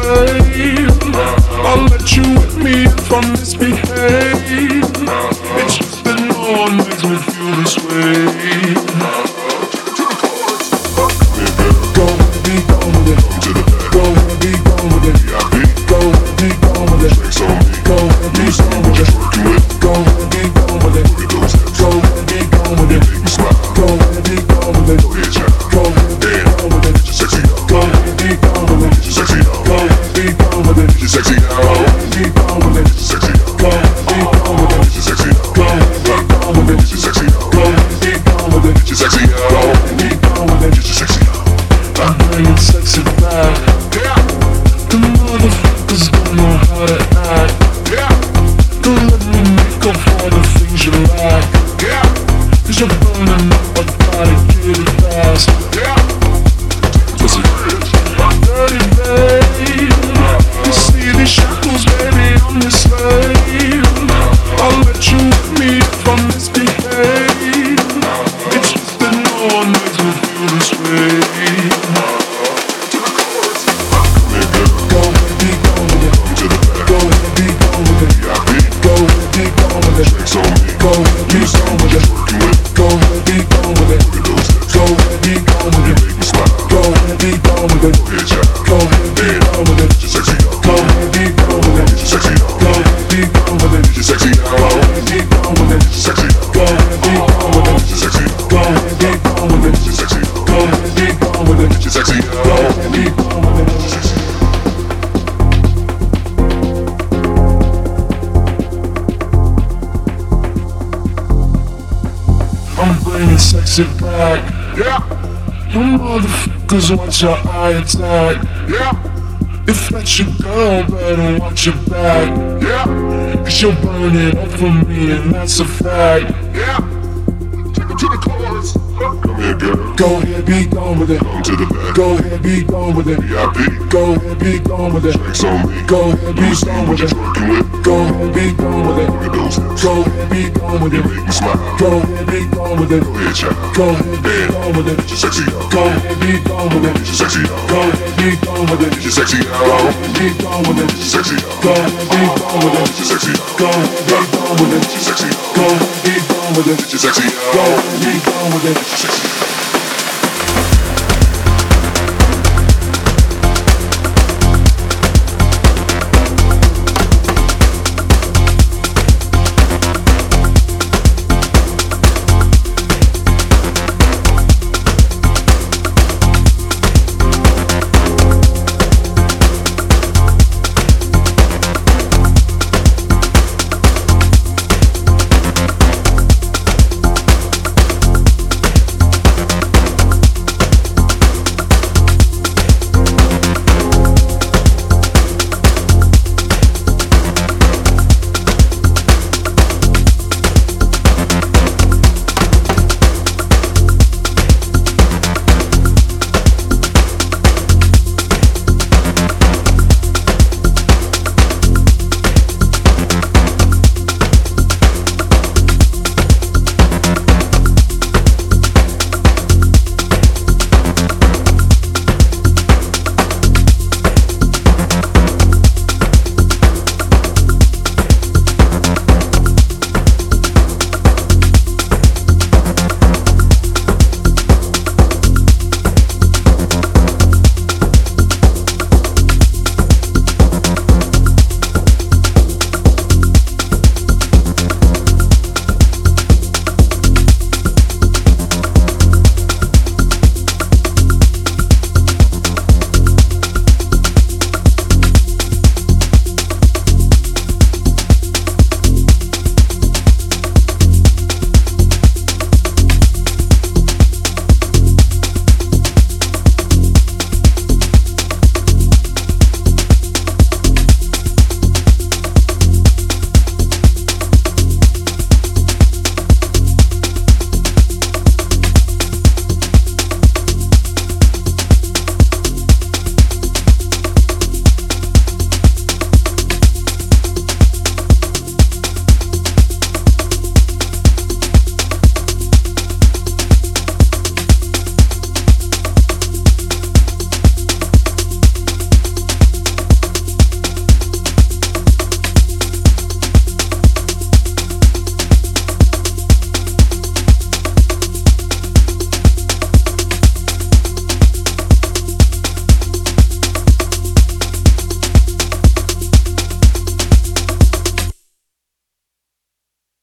slave. I'll let you with me if I misbehave. It's just that no one makes me feel this way. Go ahead, be gone with it. Go ahead, be gone with it. Go ahead, be gone with it. Go ahead, be gone with it. Go ahead, be gone with it. Go ahead, be gone with it. Go ahead, be gone with it. Go ahead, be gone with it. Go ahead, be gone with it. Go ahead, be gone with it. Go ahead, be gone with it. Go ahead, be gone with it. Go ahead, be gone with it. Go ahead, be gone with it. Go ahead, be gone with it. I'm bringing sexy back. The motherfuckers don't know how to act. Don't let me make up all the things you lack. Cause you're burning up, I gotta get it fast. Dirty babe, you see these shackles, baby, I'm your slave. I'll let you with me if I misbehave. It's just that no one makes me feel this way. Go ahead, be gone with it. Go ahead, be gone with it. Go ahead, be gone with it. Go ahead, be gone with it. Go ahead, be gone with it. Go ahead, be gone with it. Go ahead, be gone with it. Go ahead, be gone with it. Go ahead, be gone with it. Go ahead, be gone with it. Go ahead, be gone with it. Go ahead, be gone with it. Go ahead, be gone with it. Go ahead, be gone with it. Go ahead, be gone with it. I'm bringing sexy back. You motherfuckers watch your eye attack. If that's your girl, better watch your back. Cause you're burning up for me and that's a fact. Take her to the chorus. Come here, girl. Go ahead, be gone with it. Come to the back. Go ahead, be gone with it. VIP. Go ahead, be gone with it. Drinks on me. Go ahead, be gone with it. Go ahead, be gone with it. Go ahead, be gone with it. Make me smile. Go ahead, be gone with it. Go ahead, child. Go ahead, be gone with it. Sexy dog. Go ahead, be gone with it. Sexy dog. Go ahead, be gone with it. Sexy dog. Go ahead, be gone with it. Sexy dog. Go ahead, be gone with it. Sexy dog. Go ahead, be gone with it. Sexy dog. Go ahead, be gone with it. Sexy dog. Go ahead, be gone with it. Sexy dog.